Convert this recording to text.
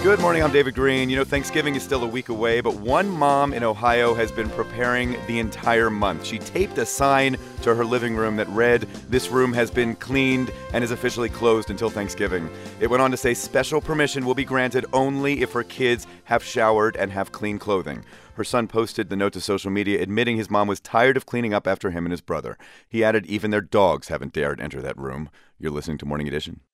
Good morning, I'm David Green. You know, Thanksgiving is still a week away, but one mom in Ohio has been preparing the entire month. She taped a sign to her living room that read, "This room has been cleaned and is officially closed until Thanksgiving." It went on to say special permission will be granted only if her kids have showered and have clean clothing. Her son posted the note to social media admitting his mom was tired of cleaning up after him and his brother. He added even their dogs haven't dared enter that room. You're listening to Morning Edition.